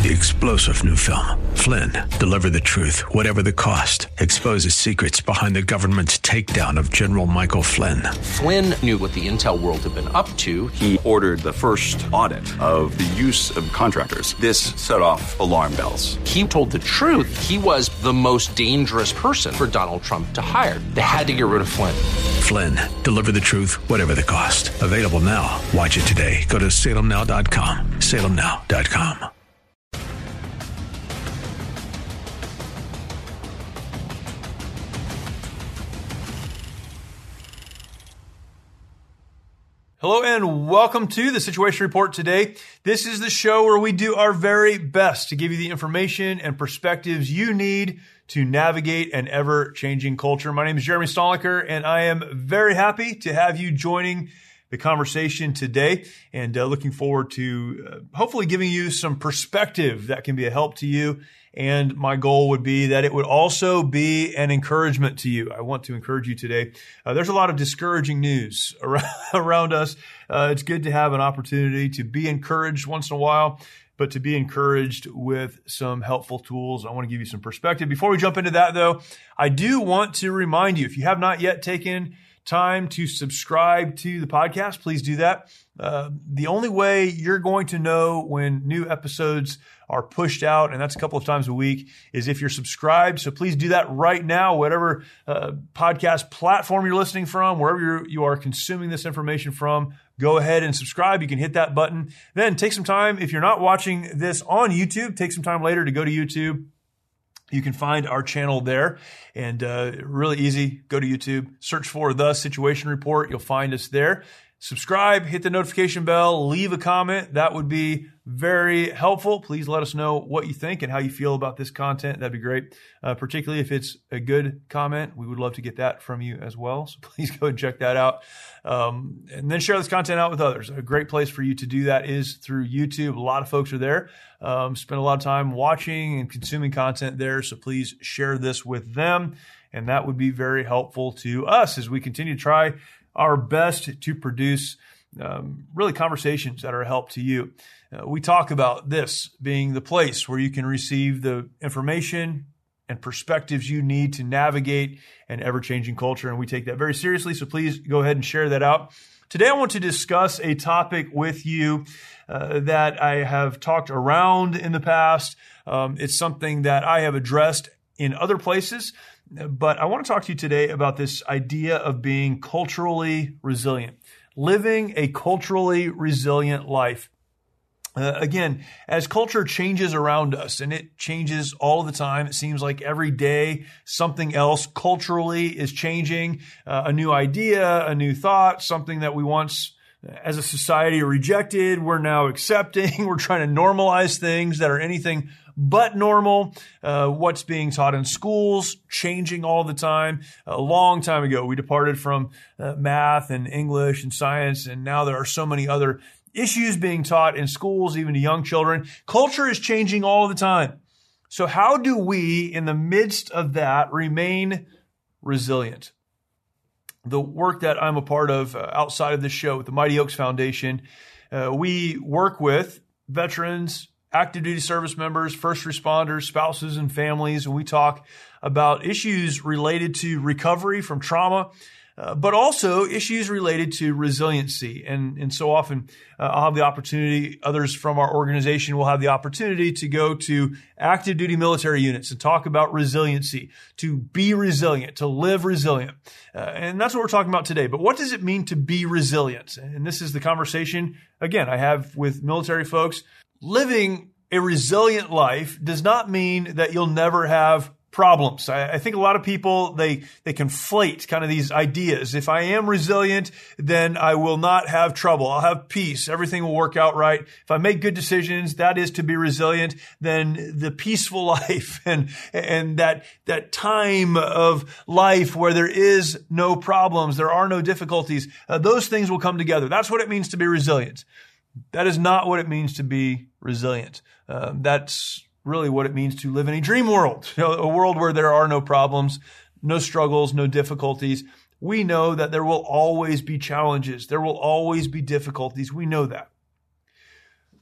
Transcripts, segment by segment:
The explosive new film, Flynn, deliver the truth, whatever the cost, exposes secrets behind the government's takedown of General Michael Flynn. Flynn knew what the intel world had been up to. He ordered the first audit of the use of contractors. This set off alarm bells. He told the truth. He was the most dangerous person for Donald Trump to hire. They had to get rid of Flynn. Flynn, deliver the truth, whatever the cost. Available now. Watch it today. Go to salemnow.com. salemnow.com. Hello and welcome to the Situation Report today. This is the show where we do our very best to give you the information and perspectives you need to navigate an ever-changing culture. My name is Jeremy Stoliker, and I am very happy to have you joining the conversation today, and looking forward to hopefully giving you some perspective that can be a help to you. And my goal would be that it would also be an encouragement to you. I want to encourage you today. There's a lot of discouraging news around us. It's good to have an opportunity to be encouraged once in a while, but to be encouraged with some helpful tools. I want to give you some perspective. Before we jump into that, though, I do want to remind you, if you have not yet taken time to subscribe to the podcast, please do that. The only way you're going to know when new episodes are pushed out, and that's a couple of times a week, is if you're subscribed. So please do that right now, whatever podcast platform you're listening from, wherever you are consuming this information from, go ahead and subscribe. You can hit that button. Then take some time. If you're not watching this on YouTube, take some time later to go to YouTube. You can find our channel there, and really easy. Go to YouTube, search for The Situation Report. You'll find us there. Subscribe, hit the notification bell, leave a comment. That would be very helpful. Please let us know what you think and how you feel about this content. That'd be great, particularly if it's a good comment. We would love to get that from you as well. So please go and check that out. And then share this content out with others. A great place for you to do that is through YouTube. A lot of folks are there. Spend a lot of time watching and consuming content there. So please share this with them. And that would be very helpful to us as we continue to try our best to produce really conversations that are a help to you. We talk about this being the place where you can receive the information and perspectives you need to navigate an ever-changing culture, and we take that very seriously, so please go ahead and share that out. Today I want to discuss a topic with you that I have talked around in the past. It's something that I have addressed in other places, but I want to talk to you today about this idea of being culturally resilient, living a culturally resilient life. Again, as culture changes around us, and it changes all the time, it seems like every day something else culturally is changing, a new idea, a new thought, something that we once as a society rejected, we're now accepting. We're trying to normalize things that are anything but normal. What's being taught in schools, changing all the time. A long time ago, we departed from math and English and science, and now there are so many other issues being taught in schools, even to young children. Culture is changing all the time. So how do we, in the midst of that, remain resilient? The work that I'm a part of outside of this show with the Mighty Oaks Foundation, we work with veterans, active duty service members, first responders, spouses, and families. And we talk about issues related to recovery from trauma, but also issues related to resiliency. And so often I'll have the opportunity, others from our organization will have the opportunity to go to active duty military units and talk about resiliency, to be resilient, to live resilient. And that's what we're talking about today. But what does it mean to be resilient? And this is the conversation, again, I have with military folks. Living a resilient life does not mean that you'll never have problems. I think a lot of people, they conflate kind of these ideas. If I am resilient, then I will not have trouble. I'll have peace. Everything will work out right. If I make good decisions, that is to be resilient. Then the peaceful life and that time of life where there is no problems, there are no difficulties, those things will come together. That's what it means to be resilient. That is not what it means to be resilient. That's really what it means to live in a dream world, a world where there are no problems, no struggles, no difficulties. We know that there will always be challenges. There will always be difficulties. We know that.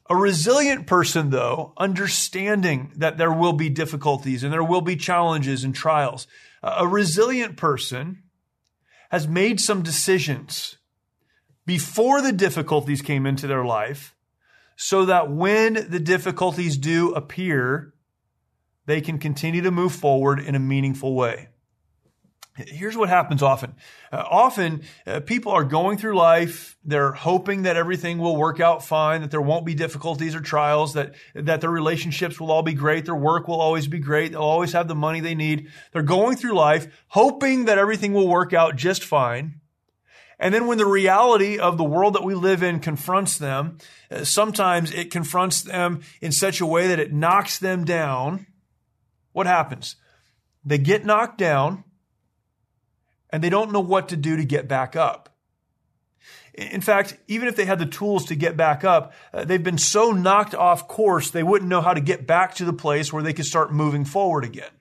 A resilient person, though, understanding that there will be difficulties and there will be challenges and trials, a resilient person has made some decisions before the difficulties came into their life so that when the difficulties do appear, they can continue to move forward in a meaningful way. Here's what happens often. People are going through life. They're hoping that everything will work out fine, that there won't be difficulties or trials, that their relationships will all be great. Their work will always be great. They'll always have the money they need. They're going through life hoping that everything will work out just fine. And then when the reality of the world that we live in confronts them, sometimes it confronts them in such a way that it knocks them down. What happens? They get knocked down, and they don't know what to do to get back up. In fact, even if they had the tools to get back up, they've been so knocked off course, they wouldn't know how to get back to the place where they could start moving forward again.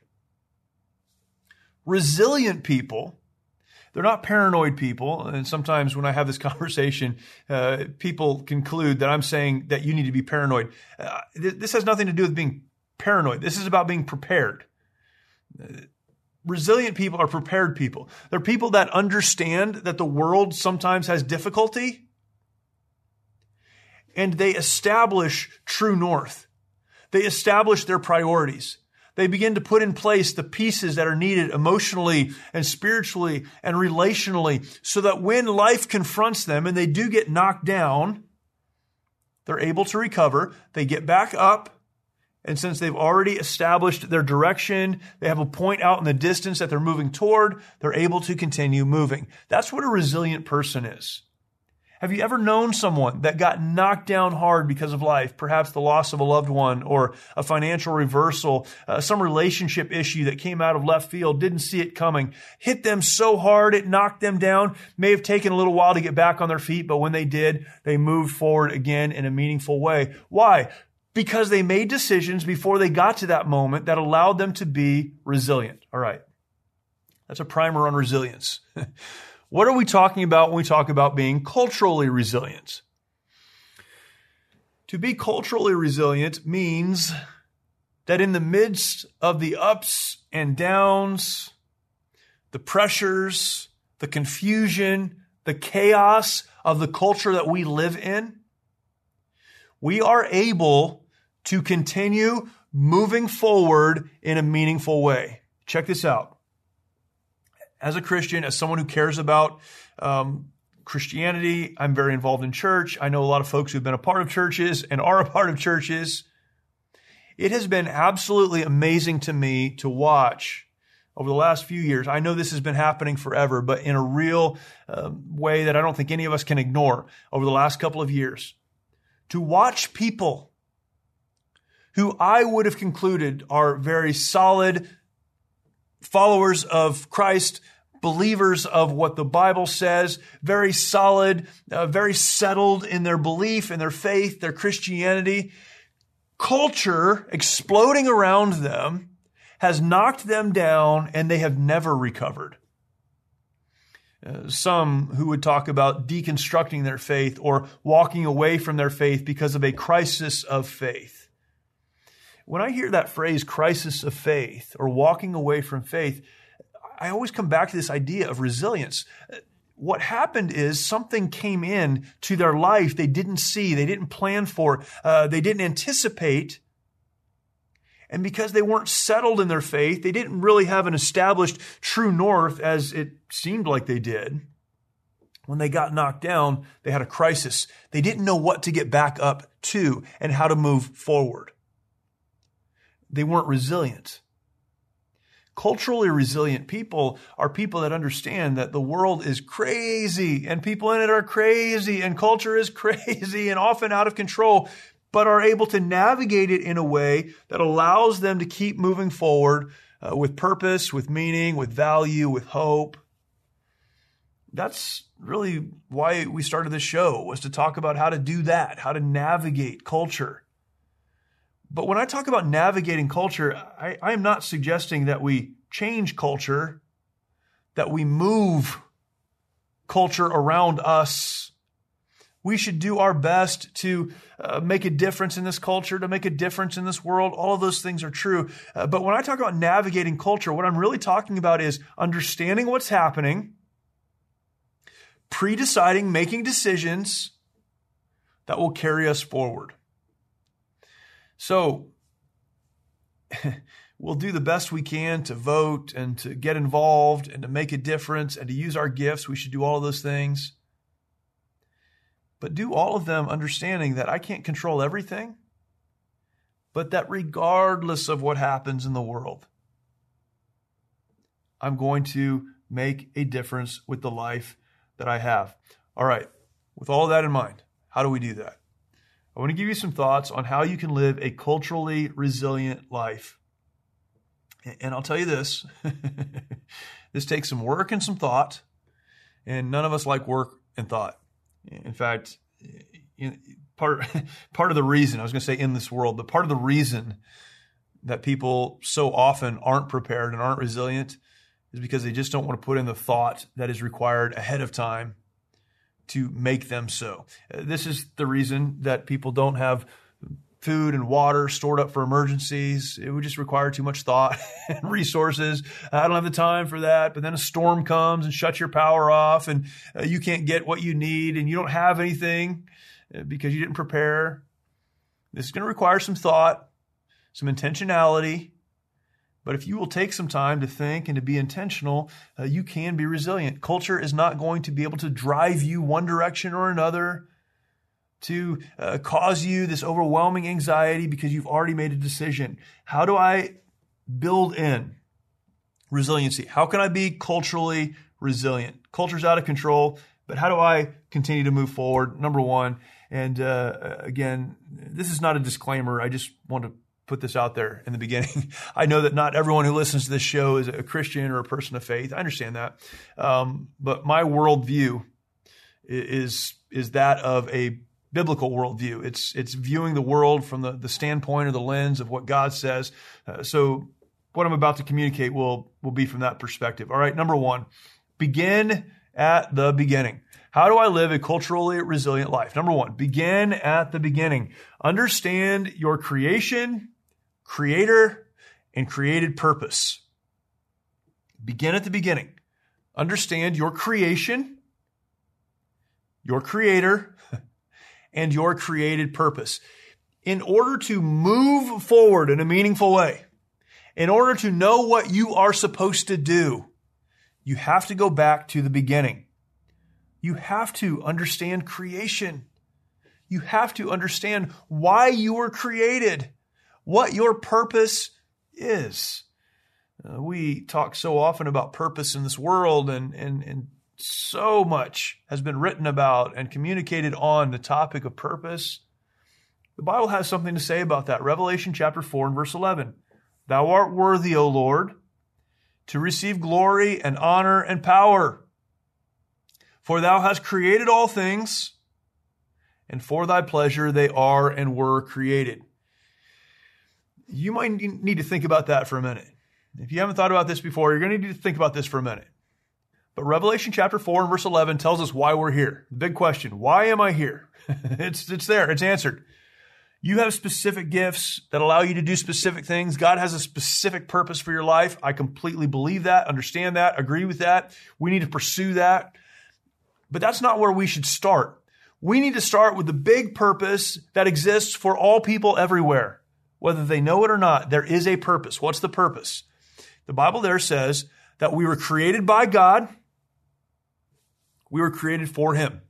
Resilient people, they're not paranoid people. And sometimes when I have this conversation, people conclude that I'm saying that you need to be paranoid. This has nothing to do with being paranoid. This is about being prepared. Resilient people are prepared people. They're people that understand that the world sometimes has difficulty, and they establish true north. They establish their priorities. They begin to put in place the pieces that are needed emotionally and spiritually and relationally so that when life confronts them and they do get knocked down, they're able to recover. They get back up. And since they've already established their direction, they have a point out in the distance that they're moving toward, they're able to continue moving. That's what a resilient person is. Have you ever known someone that got knocked down hard because of life, perhaps the loss of a loved one or a financial reversal, some relationship issue that came out of left field, didn't see it coming, hit them so hard it knocked them down, may have taken a little while to get back on their feet, but when they did, they moved forward again in a meaningful way. Why? Because they made decisions before they got to that moment that allowed them to be resilient. All right. That's a primer on resilience. What are we talking about when we talk about being culturally resilient? To be culturally resilient means that in the midst of the ups and downs, the pressures, the confusion, the chaos of the culture that we live in, we are able to continue moving forward in a meaningful way. Check this out. As a Christian, as someone who cares about Christianity, I'm very involved in church. I know a lot of folks who've been a part of churches and are a part of churches. It has been absolutely amazing to me to watch over the last few years. I know this has been happening forever, but in a real way that I don't think any of us can ignore over the last couple of years. To watch people who I would have concluded are very solid followers of Christ, believers of what the Bible says, very solid, very settled in their belief, in their faith, their Christianity. Culture exploding around them has knocked them down and they have never recovered. Some who would talk about deconstructing their faith or walking away from their faith because of a crisis of faith. When I hear that phrase, crisis of faith, or walking away from faith, I always come back to this idea of resilience. What happened is something came in to their life they didn't see, they didn't plan for, they didn't anticipate. And because they weren't settled in their faith, they didn't really have an established true north as it seemed like they did. When they got knocked down, they had a crisis. They didn't know what to get back up to and how to move forward. They weren't resilient. Culturally resilient people are people that understand that the world is crazy and people in it are crazy and culture is crazy and often out of control, but are able to navigate it in a way that allows them to keep moving forward with purpose, with meaning, with value, with hope. That's really why we started this show, was to talk about how to do that, how to navigate culture. But when I talk about navigating culture, I am not suggesting that we change culture, that we move culture around us. We should do our best to make a difference in this culture, to make a difference in this world. All of those things are true. But when I talk about navigating culture, what I'm really talking about is understanding what's happening, pre-deciding, making decisions that will carry us forward. So we'll do the best we can to vote and to get involved and to make a difference and to use our gifts. We should do all of those things. But do all of them understanding that I can't control everything, but that regardless of what happens in the world, I'm going to make a difference with the life that I have. All right, with all of that in mind, how do we do that? I want to give you some thoughts on how you can live a culturally resilient life. And I'll tell you this, this takes some work and some thought, and none of us like work and thought. In fact, part of the reason, I was going to say in this world, but part of the reason that people so often aren't prepared and aren't resilient is because they just don't want to put in the thought that is required ahead of time to make them so. This is the reason that people don't have food and water stored up for emergencies. It would just require too much thought and resources. I don't have the time for that. But then a storm comes and shuts your power off, and you can't get what you need, and you don't have anything because you didn't prepare. This is going to require some thought, some intentionality. But if you will take some time to think and to be intentional, you can be resilient. Culture is not going to be able to drive you one direction or another, to cause you this overwhelming anxiety because you've already made a decision. How do I build in resiliency? How can I be culturally resilient? Culture's out of control, but how do I continue to move forward? Number one, and again, this is not a disclaimer. I just want to put this out there in the beginning. I know that not everyone who listens to this show is a Christian or a person of faith. I understand that. But my worldview is that of a biblical worldview. It's viewing the world from the standpoint or the lens of what God says. So what I'm about to communicate will be from that perspective. All right, number one, begin at the beginning. How do I live a culturally resilient life? Number one, begin at the beginning. Understand your creation, creator, and created purpose. Begin at the beginning. Understand your creation, your creator, and your created purpose. In order to move forward in a meaningful way, in order to know what you are supposed to do, you have to go back to the beginning. You have to understand creation. You have to understand why you were created, what your purpose is. We talk so often about purpose in this world, and so much has been written about and communicated on the topic of purpose. The Bible has something to say about that. Revelation chapter 4 and verse 11. Thou art worthy, O Lord, to receive glory and honor and power. For thou hast created all things, and for thy pleasure they are and were created. You might need to think about that for a minute. If you haven't thought about this before, you're going to need to think about this for a minute. But Revelation chapter 4 and verse 11 tells us why we're here. The big question, why am I here? It's there. It's answered. You have specific gifts that allow you to do specific things. God has a specific purpose for your life. I completely believe that, understand that, agree with that. We need to pursue that. But that's not where we should start. We need to start with the big purpose that exists for all people everywhere. Whether they know it or not, there is a purpose. What's the purpose? The Bible there says that we were created by God. We were created for Him.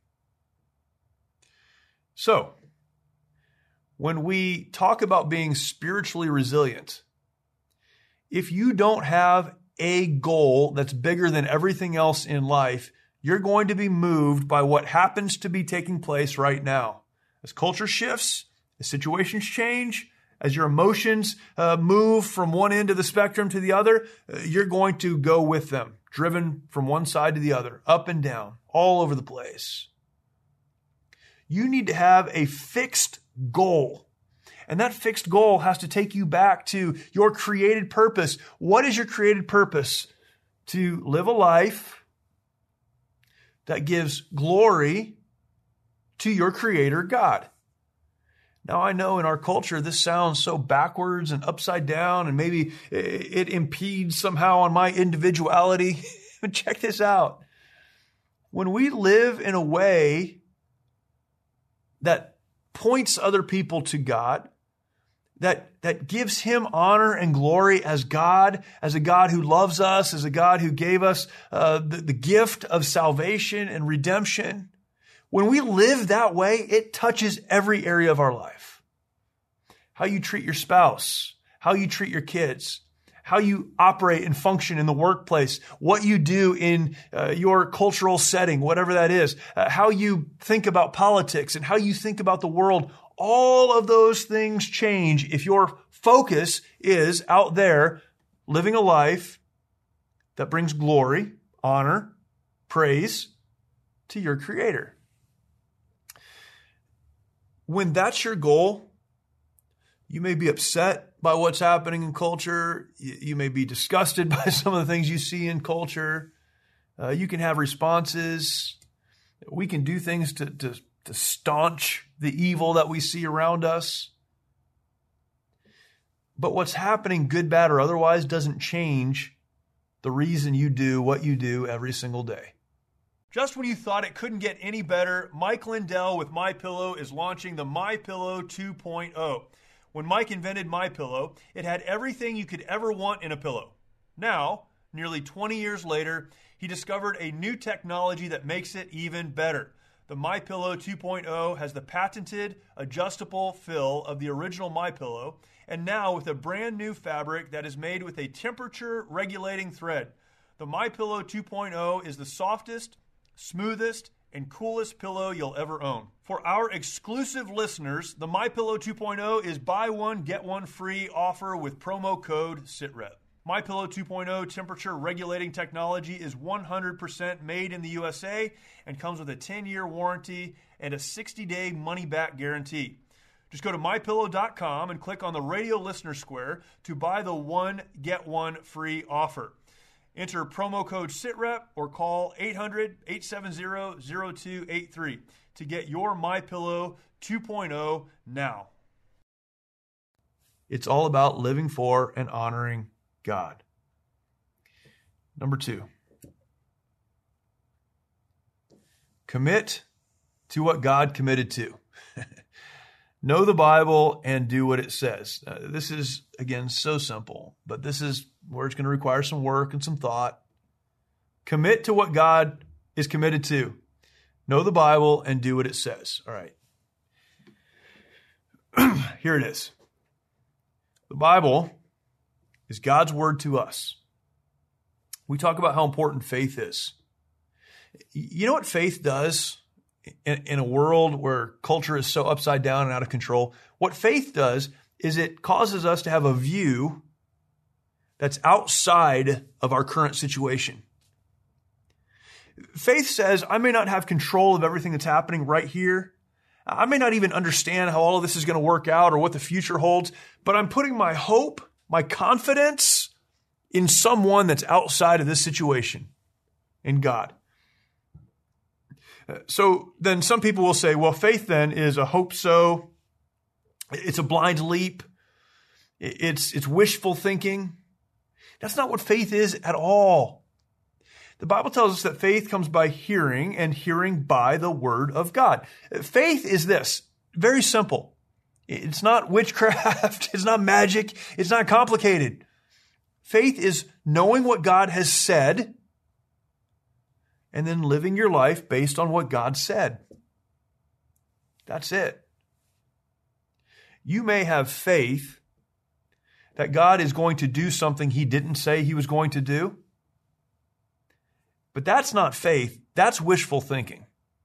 So, when we talk about being spiritually resilient, if you don't have a goal that's bigger than everything else in life, you're going to be moved by what happens to be taking place right now. As culture shifts, as situations change, as your emotions move from one end of the spectrum to the other, you're going to go with them, driven from one side to the other, up and down, all over the place. You need to have a fixed goal. And that fixed goal has to take you back to your created purpose. What is your created purpose? To live a life that gives glory to your Creator God. Now, I know in our culture, this sounds so backwards and upside down, and maybe it impedes somehow on my individuality. But check this out. When we live in a way that points other people to God, that gives Him honor and glory as God, as a God who loves us, as a God who gave us the gift of salvation and redemption, when we live that way, it touches every area of our life. How you treat your spouse, how you treat your kids, how you operate and function in the workplace, what you do in your cultural setting, whatever that is, how you think about politics and how you think about the world. All of those things change if your focus is out there living a life that brings glory, honor, praise to your Creator. When that's your goal, you may be upset by what's happening in culture. You may be disgusted by some of the things you see in culture. You can have responses. We can do things to staunch the evil that we see around us. But what's happening, good, bad, or otherwise, doesn't change the reason you do what you do every single day. Just when you thought it couldn't get any better, Mike Lindell with MyPillow is launching the MyPillow 2.0. When Mike invented MyPillow, it had everything you could ever want in a pillow. Now, nearly 20 years later, he discovered a new technology that makes it even better. The MyPillow 2.0 has the patented adjustable fill of the original MyPillow, and now with a brand new fabric that is made with a temperature regulating thread. The MyPillow 2.0 is the softest, smoothest, and coolest pillow you'll ever own. For our exclusive listeners, the MyPillow 2.0 is buy one, get one free offer with promo code SITREP. MyPillow 2.0 temperature regulating technology is 100% made in the USA and comes with a 10-year warranty and a 60-day money-back guarantee. Just go to MyPillow.com and click on the radio listener square to buy the one, get one free offer. Enter promo code SITREP or call 800-870-0283 to get your MyPillow 2.0 now. It's all about living for and honoring God. Number 2, commit to what God committed to. Know the Bible and do what it says. This is, again, so simple, but this is where it's going to require some work and some thought. Commit to what God is committed to. Know the Bible and do what it says. All right. Here it is. The Bible is God's word to us. We talk about how important faith is. You know what faith does in a world where culture is so upside down and out of control? What faith does is it causes us to have a view that's outside of our current situation. Faith says, I may not have control of everything that's happening right here. I may not even understand how all of this is going to work out or what the future holds, but I'm putting my hope, my confidence in someone that's outside of this situation, in God. So then some people will say, well, faith then is a hope so. It's a blind leap. It's wishful thinking. That's not what faith is at all. The Bible tells us that faith comes by hearing and hearing by the word of God. Faith is this, very simple. It's not witchcraft. It's not magic. It's not complicated. Faith is knowing what God has said and then living your life based on what God said. That's it. You may have faith that God is going to do something He didn't say He was going to do, but that's not faith. That's wishful thinking.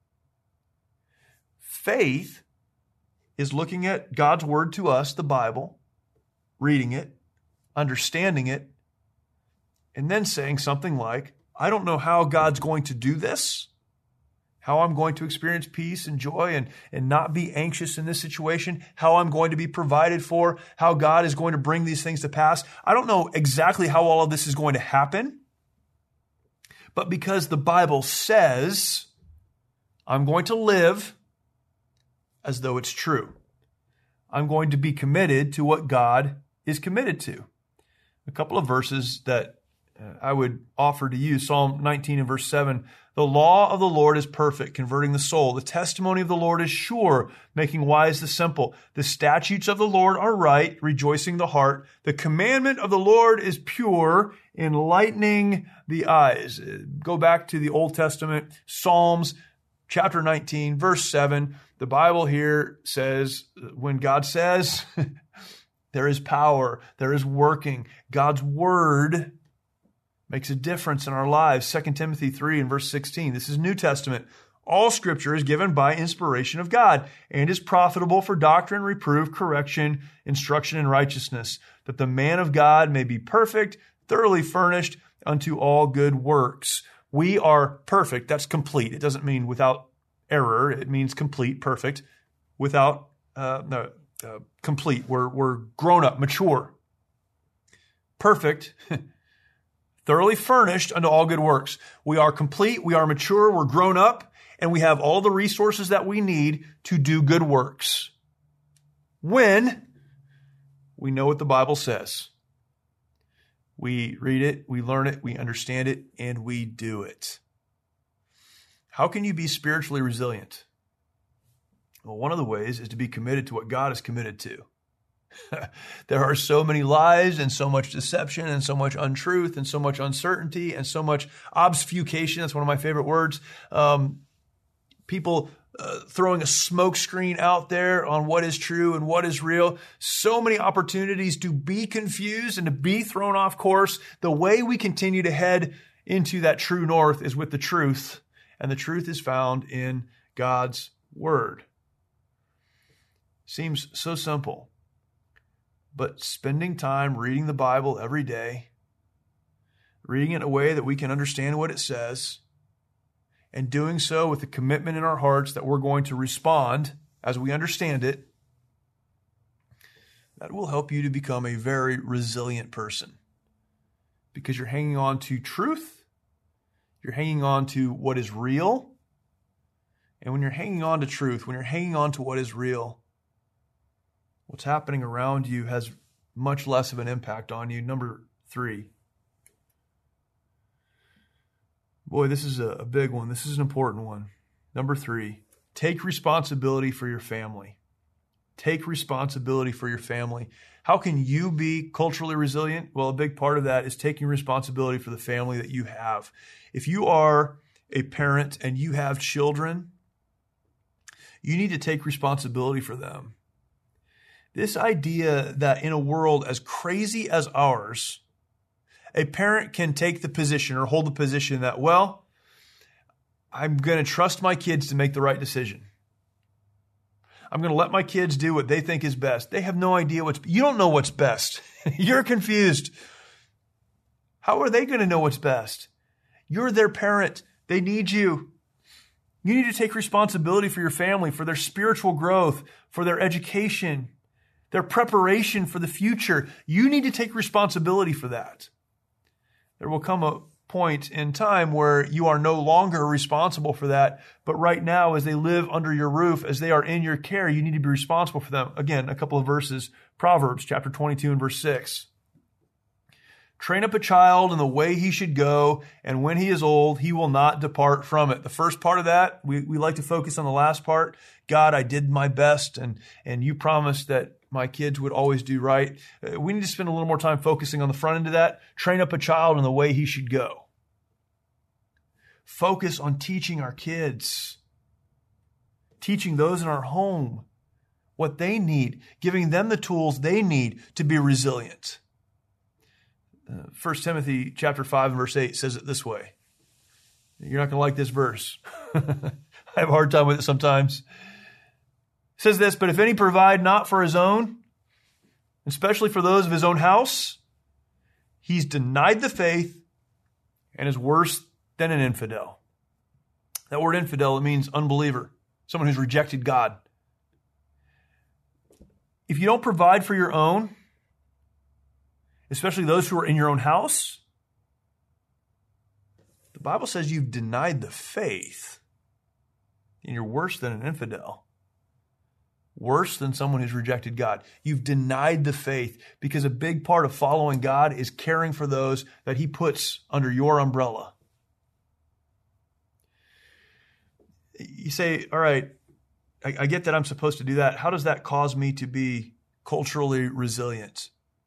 Faith is looking at God's word to us, the Bible, reading it, understanding it, and then saying something like, I don't know how God's going to do this, how I'm going to experience peace and joy and not be anxious in this situation, how I'm going to be provided for, how God is going to bring these things to pass. I don't know exactly how all of this is going to happen, but because the Bible says I'm going to live as though it's true. I'm going to be committed to what God is committed to. A couple of verses that I would offer to you, Psalm 19 and verse 7, the law of the Lord is perfect, converting the soul. The testimony of the Lord is sure, making wise the simple. The statutes of the Lord are right, rejoicing the heart. The commandment of the Lord is pure, enlightening the eyes. Go back to the Old Testament, Psalms chapter 19, verse 7. The Bible here says, when God says, there is power, there is working. God's word makes a difference in our lives. 2 Timothy 3 and verse 16. This is New Testament. All scripture is given by inspiration of God and is profitable for doctrine, reproof, correction, instruction in righteousness, that the man of God may be perfect, thoroughly furnished unto all good works. We are perfect. That's complete. It doesn't mean without error. It means complete, perfect, without complete. We're grown up, mature, perfect, thoroughly furnished unto all good works. We are complete, we are mature, we're grown up, and we have all the resources that we need to do good works. When we know what the Bible says. We read it, we learn it, we understand it, and we do it. How can you be spiritually resilient? Well, one of the ways is to be committed to what God is committed to. There are so many lies and so much deception and so much untruth and so much uncertainty and so much obfuscation. That's one of my favorite words. People throwing a smoke screen out there on what is true and what is real. So many opportunities to be confused and to be thrown off course. The way we continue to head into that true north is with the truth, and the truth is found in God's word. Seems so simple. But spending time reading the Bible every day, reading it in a way that we can understand what it says, and doing so with the commitment in our hearts that we're going to respond as we understand it, that will help you to become a very resilient person. Because you're hanging on to truth, you're hanging on to what is real, and when you're hanging on to truth, when you're hanging on to what is real, what's happening around you has much less of an impact on you. Number 3. Boy, this is a big one. This is an important one. Number 3, take responsibility for your family. Take responsibility for your family. How can you be culturally resilient? Well, a big part of that is taking responsibility for the family that you have. If you are a parent and you have children, you need to take responsibility for them. This idea that in a world as crazy as ours, a parent can take the position or hold the position that, well, I'm going to trust my kids to make the right decision. I'm going to let my kids do what they think is best. They have no idea you don't know what's best. You're confused. How are they going to know what's best? You're their parent. They need you. You need to take responsibility for your family, for their spiritual growth, for their education, their preparation for the future. You need to take responsibility for that. There will come a point in time where you are no longer responsible for that. But right now, as they live under your roof, as they are in your care, you need to be responsible for them. Again, a couple of verses, Proverbs chapter 22 and verse 6. Train up a child in the way he should go, and when he is old, he will not depart from it. The first part of that, we like to focus on the last part. God, I did my best, and you promised that my kids would always do right. We need to spend a little more time focusing on the front end of that. Train up a child in the way he should go. Focus on teaching our kids, teaching those in our home what they need, giving them the tools they need to be resilient. 1 Timothy chapter 5 and verse 8 says it this way. You're not going to like this verse. I have a hard time with it sometimes. It says this, but if any provide not for his own, especially for those of his own house, he's denied the faith and is worse than an infidel. That word infidel, it means unbeliever, someone who's rejected God. If you don't provide for your own, especially those who are in your own house, the Bible says you've denied the faith and you're worse than an infidel. worse than someone who's rejected God. You've denied the faith, because a big part of following God is caring for those that he puts under your umbrella. You say, all right, I get that I'm supposed to do that. How does that cause me to be culturally resilient?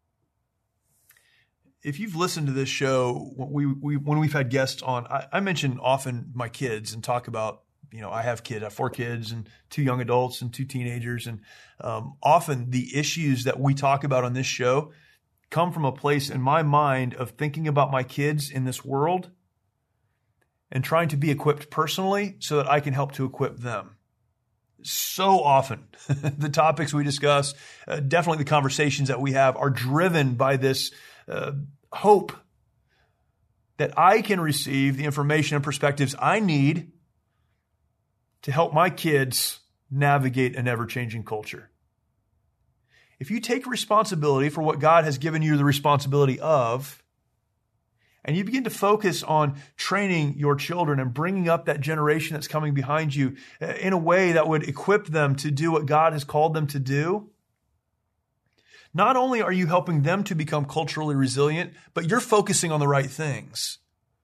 If you've listened to this show, when we've had guests on, I mention often my kids and talk about, I have 4 kids and 2 young adults and 2 teenagers. And often the issues that we talk about on this show come from a place in my mind of thinking about my kids in this world and trying to be equipped personally so that I can help to equip them. So often, the topics we discuss, definitely the conversations that we have, are driven by this hope that I can receive the information and perspectives I need to help my kids navigate an ever-changing culture. If you take responsibility for what God has given you the responsibility of, and you begin to focus on training your children and bringing up that generation that's coming behind you in a way that would equip them to do what God has called them to do, not only are you helping them to become culturally resilient, but you're focusing on the right things.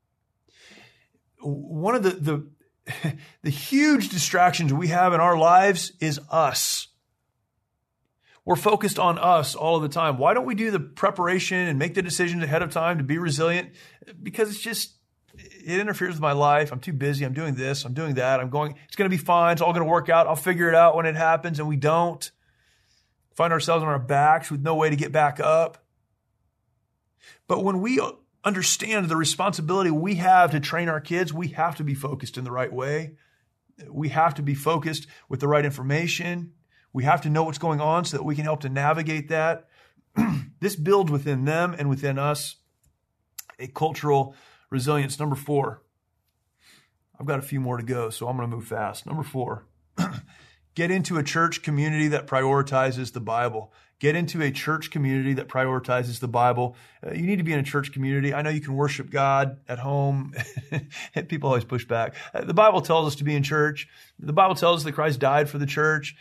One of the huge distractions we have in our lives is us. We're focused on us all of the time. Why don't we do the preparation and make the decisions ahead of time to be resilient? Because it interferes with my life. I'm too busy. I'm doing this. I'm doing that. It's going to be fine. It's all going to work out. I'll figure it out when it happens. And we don't. Find ourselves on our backs with no way to get back up. But when we understand the responsibility we have to train our kids, we have to be focused in the right way. We have to be focused with the right information. We have to know what's going on so that we can help to navigate that. This builds within them and within us a cultural resilience. Number 4. I've got a few more to go, so I'm going to move fast. Number 4. Get into a church community that prioritizes the Bible. Get into a church community that prioritizes the Bible. You need to be in a church community. I know you can worship God at home. People always push back. The Bible tells us to be in church. The Bible tells us that Christ died for the church.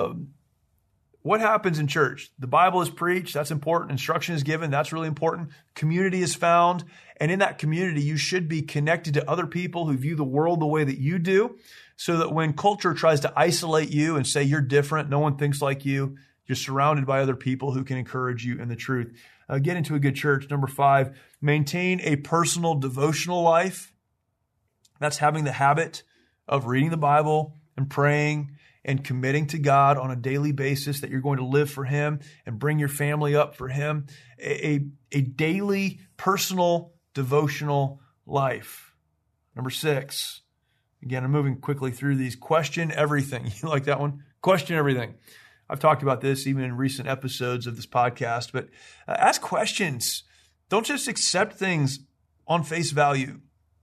What happens in church? The Bible is preached. That's important. Instruction is given. That's really important. Community is found. And in that community, you should be connected to other people who view the world the way that you do, so that when culture tries to isolate you and say you're different, no one thinks like you, you're surrounded by other people who can encourage you in the truth. Get into a good church. Number 5, maintain a personal devotional life. That's having the habit of reading the Bible and praying and committing to God on a daily basis that you're going to live for Him and bring your family up for Him. A daily personal devotional life. Number 6. Again, I'm moving quickly through these. Question everything. You like that one? Question everything. I've talked about this even in recent episodes of this podcast, but ask questions. Don't just accept things on face value.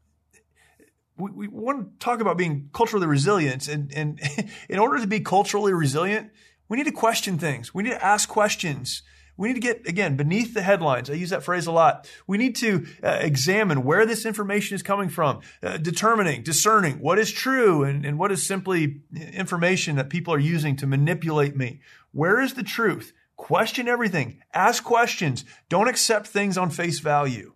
We want to talk about being culturally resilient, and in order to be culturally resilient, we need to question things. We need to ask questions. We need to get, again, beneath the headlines. I use that phrase a lot. We need to examine where this information is coming from, discerning what is true and what is simply information that people are using to manipulate me. Where is the truth? Question everything. Ask questions. Don't accept things on face value.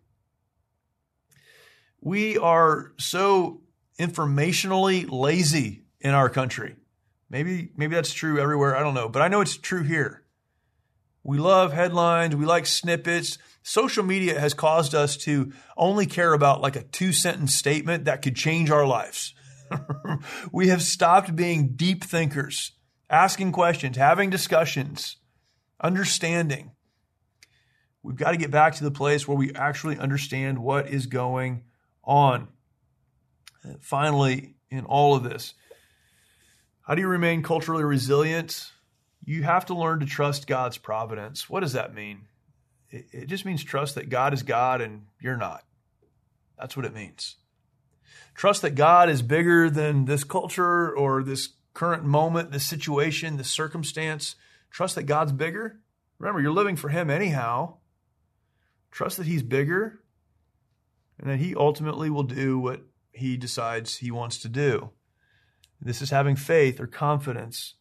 We are so informationally lazy in our country. Maybe that's true everywhere. I don't know, but I know it's true here. We love headlines. We like snippets. Social media has caused us to only care about like a 2-sentence statement that could change our lives. We have stopped being deep thinkers, asking questions, having discussions, understanding. We've got to get back to the place where we actually understand what is going on. And finally, in all of this, how do you remain culturally resilient? You have to learn to trust God's providence. What does that mean? It just means trust that God is God and you're not. That's what it means. Trust that God is bigger than this culture or this current moment, this situation, this circumstance. Trust that God's bigger. Remember, you're living for Him anyhow. Trust that He's bigger and that He ultimately will do what He decides He wants to do. This is having faith or confidence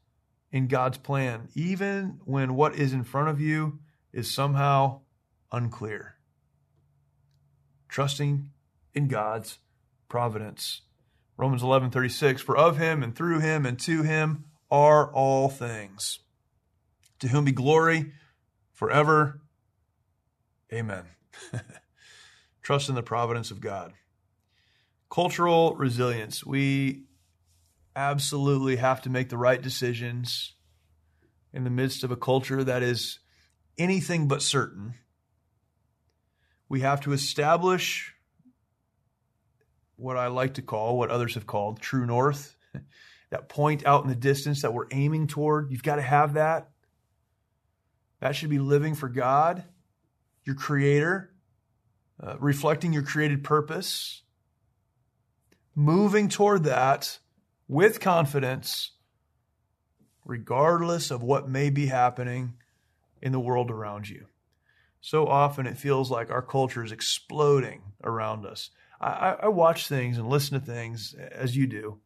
in God's plan, even when what is in front of you is somehow unclear. Trusting in God's providence. Romans 11:36, for of him and through him and to him are all things. To whom be glory forever. Amen. Trust in the providence of God. Cultural resilience. We absolutely have to make the right decisions in the midst of a culture that is anything but certain. We have to establish what I like to call, what others have called, true north, that point out in the distance that we're aiming toward. You've got to have that. That should be living for God, your Creator, reflecting your created purpose, moving toward that with confidence, regardless of what may be happening in the world around you. So often it feels like our culture is exploding around us. I watch things and listen to things as you do.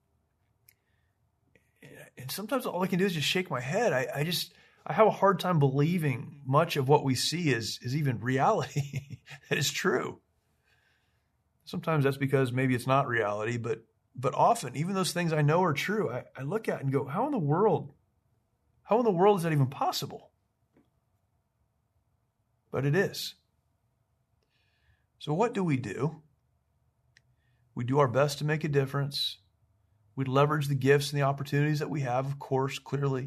And sometimes all I can do is just shake my head. I have a hard time believing much of what we see is even reality. That is true. Sometimes that's because maybe it's not reality, but often even those things I know are true, I look at and go, how in the world is that even possible? But it is. So what do? We do our best to make a difference. We leverage the gifts and the opportunities that we have, of course, clearly.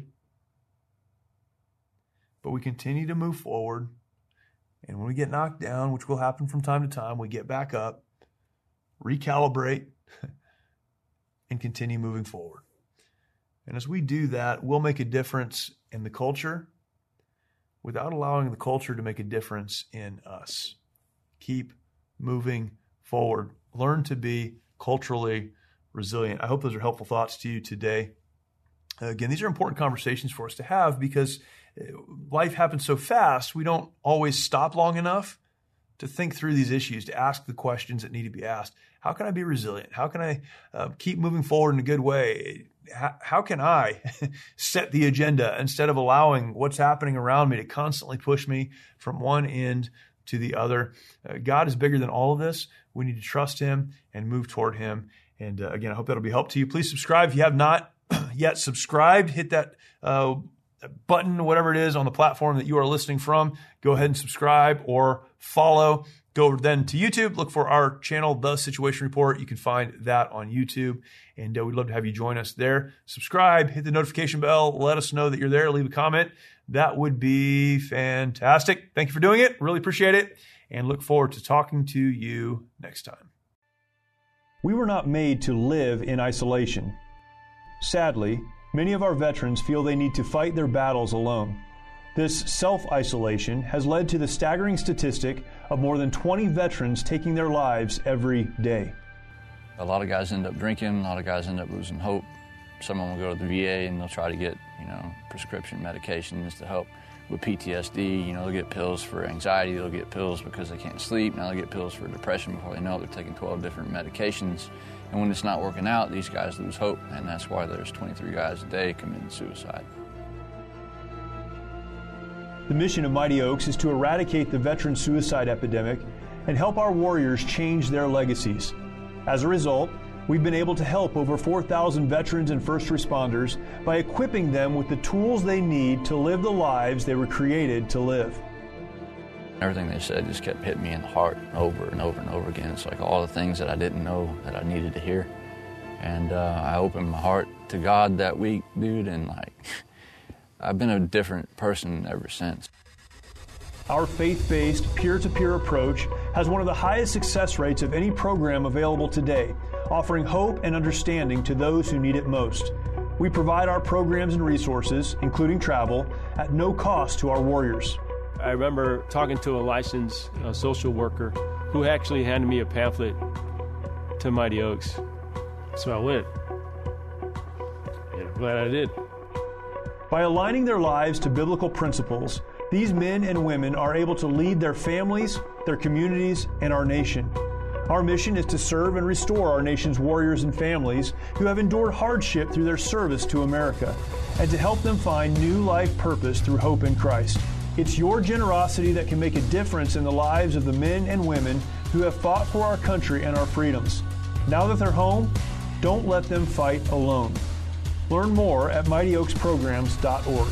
But we continue to move forward. And when we get knocked down, which will happen from time to time, we get back up, recalibrate, and continue moving forward. And as we do that, we'll make a difference in the culture without allowing the culture to make a difference in us. Keep moving forward. Learn to be culturally resilient. I hope those are helpful thoughts to you today. Again, these are important conversations for us to have because life happens so fast, we don't always stop long enough to think through these issues, to ask the questions that need to be asked. How can I be resilient? How can I keep moving forward in a good way? How can I set the agenda instead of allowing what's happening around me to constantly push me from one end to the other? God is bigger than all of this. We need to trust him and move toward him. And again, I hope that'll be help to you. Please subscribe. If you have not yet subscribed, hit that button, whatever it is on the platform that you are listening from. Go ahead and subscribe or follow. Go then to YouTube. Look for our channel, The Situation Report. You can find that on YouTube. And we'd love to have you join us there. Subscribe, hit the notification bell. Let us know that you're there. Leave a comment. That would be fantastic. Thank you for doing it. Really appreciate it. And look forward to talking to you next time. We were not made to live in isolation. Sadly, many of our veterans feel they need to fight their battles alone. This self-isolation has led to the staggering statistic of more than 20 veterans taking their lives every day. A lot of guys end up drinking, a lot of guys end up losing hope. Someone will go to the VA and they'll try to get, prescription medications to help with PTSD. They'll get pills for anxiety, they'll get pills because they can't sleep, now they'll get pills for depression before they know it. They're taking 12 different medications. And when it's not working out, these guys lose hope, and that's why there's 23 guys a day committing suicide. The mission of Mighty Oaks is to eradicate the veteran suicide epidemic and help our warriors change their legacies. As a result, we've been able to help over 4,000 veterans and first responders by equipping them with the tools they need to live the lives they were created to live. Everything they said just kept hitting me in the heart over and over and over again. It's like all the things that I didn't know that I needed to hear. And I opened my heart to God that week, dude, and I've been a different person ever since. Our faith-based, peer-to-peer approach has one of the highest success rates of any program available today, offering hope and understanding to those who need it most. We provide our programs and resources, including travel, at no cost to our warriors. I remember talking to a licensed social worker who actually handed me a pamphlet to Mighty Oaks. So I went. And I'm glad I did. By aligning their lives to biblical principles, these men and women are able to lead their families, their communities, and our nation. Our mission is to serve and restore our nation's warriors and families who have endured hardship through their service to America, and to help them find new life purpose through hope in Christ. It's your generosity that can make a difference in the lives of the men and women who have fought for our country and our freedoms. Now that they're home, don't let them fight alone. Learn more at MightyOaksPrograms.org.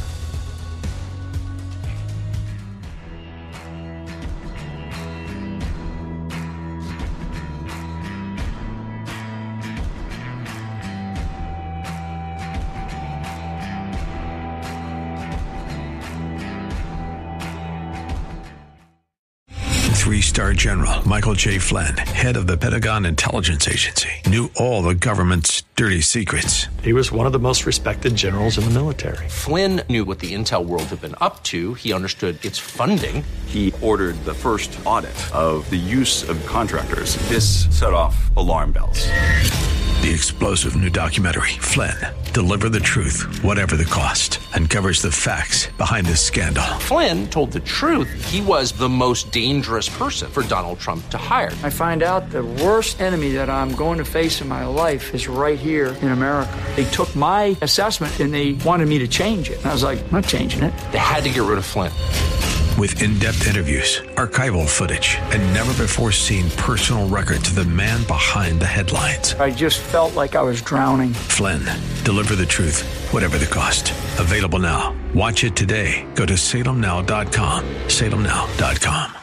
Three-star General Michael J. Flynn, head of the Pentagon Intelligence Agency, knew all the government's dirty secrets. He was one of the most respected generals in the military. Flynn knew what the intel world had been up to. He understood its funding. He ordered the first audit of the use of contractors. This set off alarm bells. The explosive new documentary, Flynn, Deliver the Truth, Whatever the Cost, uncovers the facts behind this scandal. Flynn told the truth. He was the most dangerous person for Donald Trump to hire. I find out the worst enemy that I'm going to face in my life is right here in America. They took my assessment and they wanted me to change it. And I was like, I'm not changing it. They had to get rid of Flynn. With in-depth interviews, archival footage, and never-before-seen personal records of the man behind the headlines. I just felt like I was drowning. Flynn, Deliver the Truth, Whatever the Cost. Available now. Watch it today. Go to salemnow.com. salemnow.com.